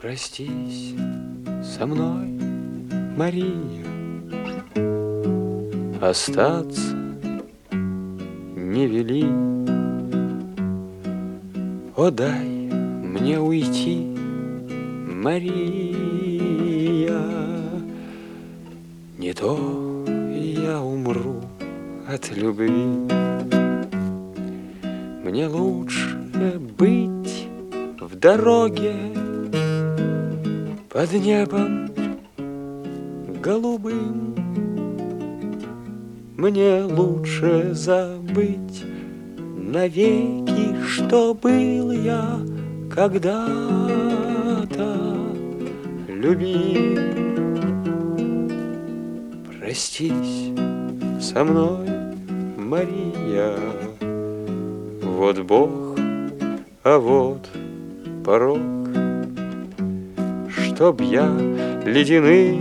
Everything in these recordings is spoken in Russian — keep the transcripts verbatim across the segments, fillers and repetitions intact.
Простись со мной, Мария, остаться не вели. О, дай мне уйти, Мария, не то я умру от любви. Мне лучше быть в дороге под небом голубым. Мне лучше забыть навеки, что был я когда-то любим. Простись со мной, Мария, вот Бог, а вот порог, чтоб я ледяные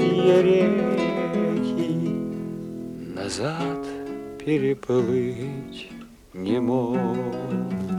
реки назад переплыть не мог.